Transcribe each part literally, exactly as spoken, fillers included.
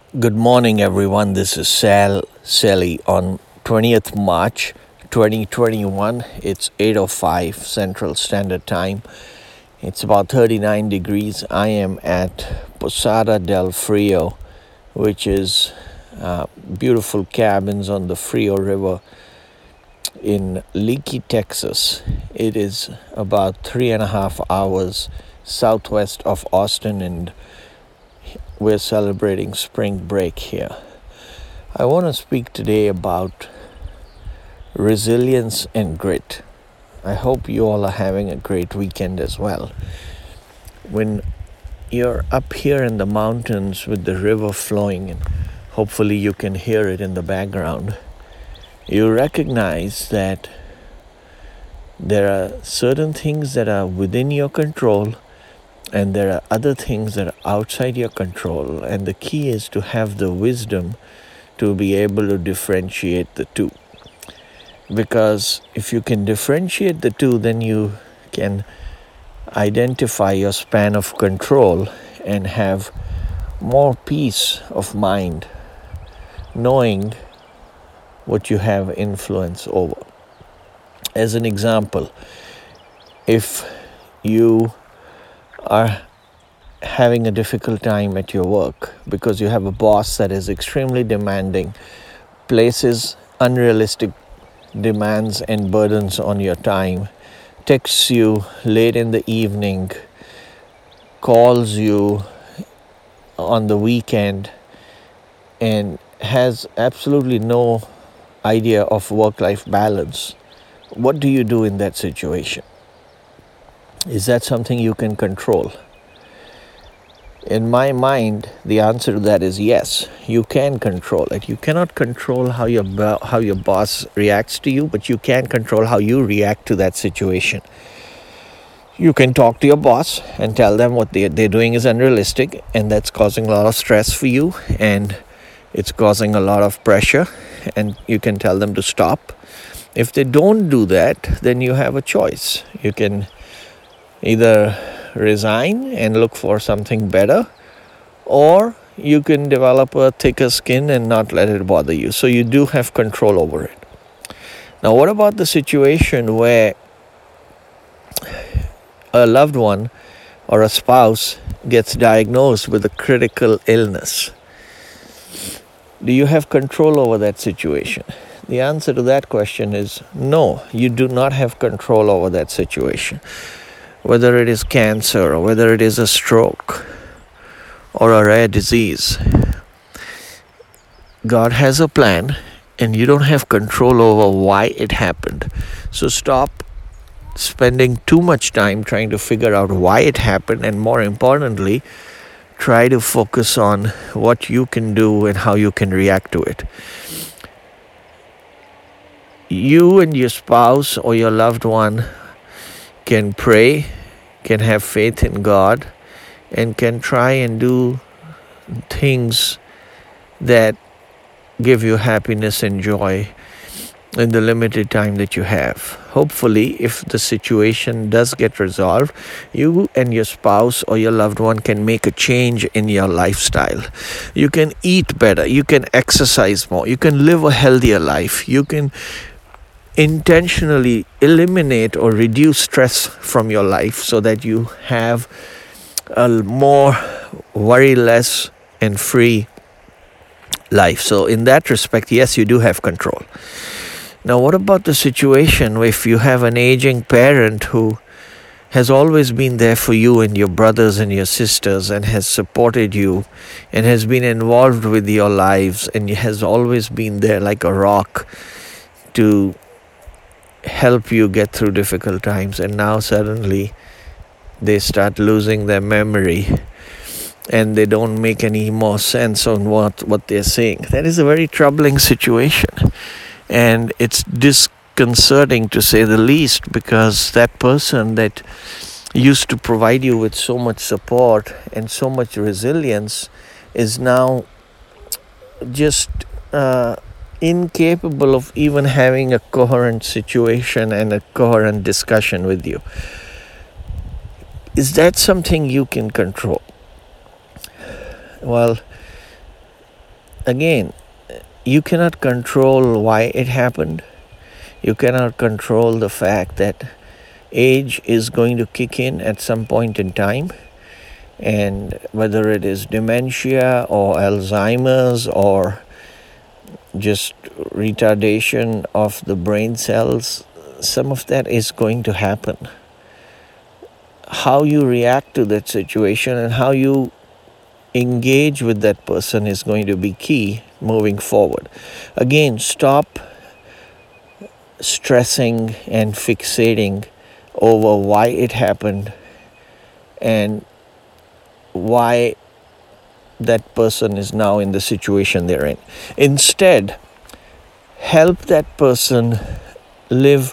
Good morning, everyone. This is Sal Sally on twentieth March twenty twenty-one. It's eight oh five Central Standard Time. It's about thirty-nine degrees. I am at Posada del Frio, which is uh, beautiful cabins on the Frio River in Leakey, Texas. It is about three and a half hours southwest of Austin, and we're celebrating spring break here. I want to speak today about resilience and grit. I hope you all are having a great weekend as well. When you're up here in the mountains with the river flowing, and hopefully you can hear it in the background, you recognize that there are certain things that are within your control, and there are other things that are outside your control, and the key is to have the wisdom to be able to differentiate the two. Because if you can differentiate the two, then you can identify your span of control and have more peace of mind, knowing what you have influence over. As an example, if you are having a difficult time at your work because you have a boss that is extremely demanding, places unrealistic demands and burdens on your time, texts you late in the evening, calls you on the weekend, and has absolutely no idea of work-life balance, what do you do in that situation? Is that something you can control? In my mind, the answer to that is yes, you can control it. You cannot control how your bo- how your boss reacts to you, but you can control how you react to that situation. You can talk to your boss and tell them what they, they're doing is unrealistic, and that's causing a lot of stress for you, and it's causing a lot of pressure, and you can tell them to stop. If they don't do that, then you have a choice. You can either resign and look for something better, or you can develop a thicker skin and not let it bother you. So you do have control over it. Now, what about the situation where a loved one or a spouse gets diagnosed with a critical illness? Do you have control over that situation? The answer to that question is no, you do not have control over that situation. Whether it is cancer, or whether it is a stroke, or a rare disease, God has a plan, and you don't have control over why it happened. So stop spending too much time trying to figure out why it happened, and more importantly, try to focus on what you can do and how you can react to it. You and your spouse or your loved one can pray, can have faith in God, and can try and do things that give you happiness and joy in the limited time that you have. Hopefully, if the situation does get resolved, you and your spouse or your loved one can make a change in your lifestyle. You can eat better, you can exercise more, you can live a healthier life, you can intentionally eliminate or reduce stress from your life so that you have a more worry less and free life. So in that respect, yes, you do have control. Now, what about the situation if you have an aging parent who has always been there for you and your brothers and your sisters, and has supported you and has been involved with your lives, and has always been there like a rock to help you get through difficult times, and now suddenly they start losing their memory and they don't make any more sense on what, what they're saying? That is a very troubling situation, and it's disconcerting to say the least, because that person that used to provide you with so much support and so much resilience is now just uh, incapable of even having a coherent situation and a coherent discussion with you. Is that something you can control? Well, again, you cannot control why it happened. You cannot control the fact that age is going to kick in at some point in time, and whether it is dementia or Alzheimer's or just retardation of the brain cells, some of that is going to happen. How you react to that situation and how you engage with that person is going to be key moving forward. Again, stop stressing and fixating over why it happened and why that person is now in the situation they're in. Instead, help that person live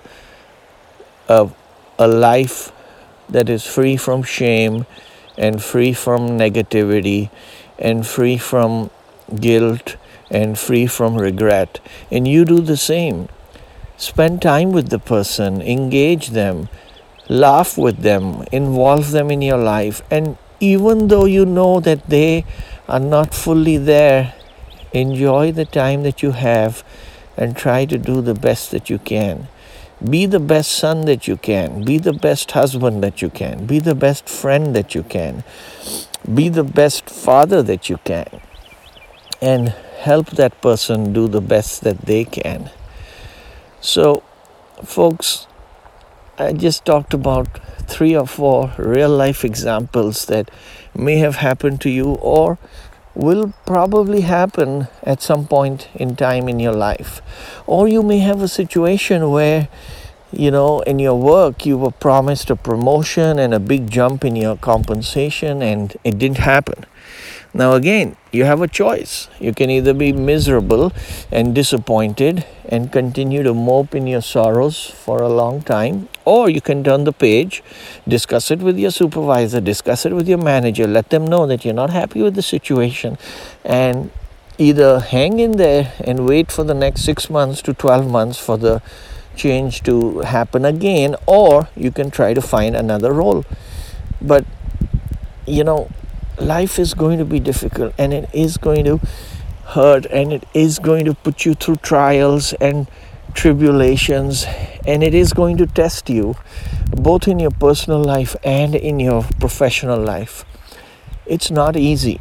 a, a life that is free from shame and free from negativity and free from guilt and free from regret. And you do the same. Spend time with the person, engage them, laugh with them, involve them in your life. And even though you know that they are not fully there, enjoy the time that you have and try to do the best that you can. Be the best son that you can. Be the best husband that you can. Be the best friend that you can. Be the best father that you can. And help that person do the best that they can. So, folks, I just talked about three or four real life examples that may have happened to you or will probably happen at some point in time in your life. Or you may have a situation where, you know, in your work you were promised a promotion and a big jump in your compensation and it didn't happen. Now again, you have a choice. You can either be miserable and disappointed and continue to mope in your sorrows for a long time, or you can turn the page, discuss it with your supervisor, discuss it with your manager, let them know that you're not happy with the situation, and either hang in there and wait for the next six months to twelve months for the change to happen again, or you can try to find another role. But, you know, life is going to be difficult and it is going to hurt and it is going to put you through trials and tribulations, and it is going to test you both in your personal life and in your professional life. It's not easy,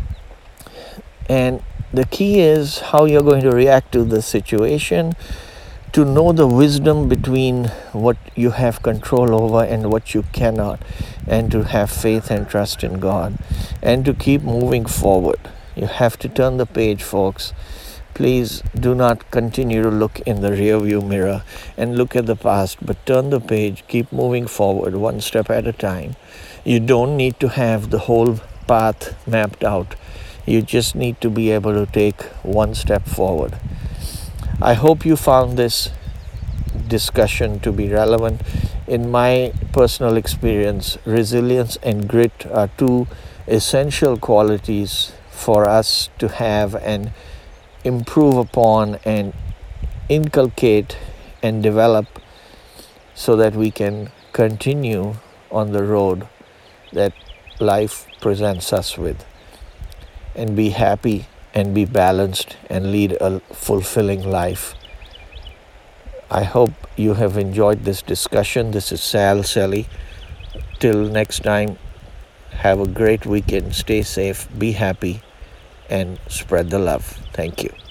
and the key is how you're going to react to the situation, to know the wisdom between what you have control over and what you cannot, and to have faith and trust in God, and to keep moving forward. You have to turn the page, folks. Please do not continue to look in the rearview mirror and look at the past, but turn the page, keep moving forward one step at a time. You don't need to have the whole path mapped out. You just need to be able to take one step forward. I hope you found this discussion to be relevant. In my personal experience, resilience and grit are two essential qualities for us to have and improve upon and inculcate and develop so that we can continue on the road that life presents us with and be happy and be balanced and lead a fulfilling life. I hope you have enjoyed this discussion. This is Sal Selly. Till next time, have a great weekend. Stay safe, be happy, and spread the love. Thank you.